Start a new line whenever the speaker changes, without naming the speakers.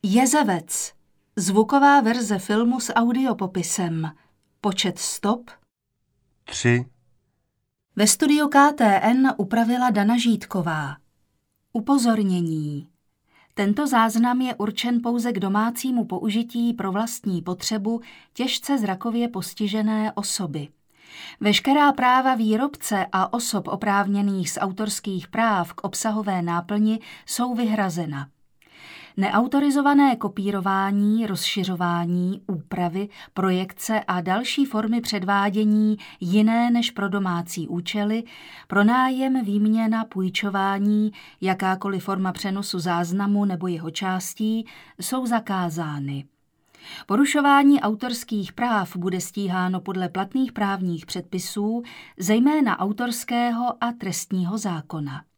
Jezevec. Zvuková verze filmu s audiopopisem. Počet stop
3.
Ve studiu KTN upravila Dana Žítková. Upozornění. Tento záznam je určen pouze k domácímu použití pro vlastní potřebu těžce zrakově postižené osoby. Veškerá práva výrobce a osob oprávněných z autorských práv k obsahové náplni jsou vyhrazena. Neautorizované kopírování, rozšiřování, úpravy, projekce a další formy předvádění jiné než pro domácí účely, pronájem, výměna, půjčování, jakákoliv forma přenosu záznamu nebo jeho částí jsou zakázány. Porušování autorských práv bude stíháno podle platných právních předpisů, zejména autorského a trestního zákona.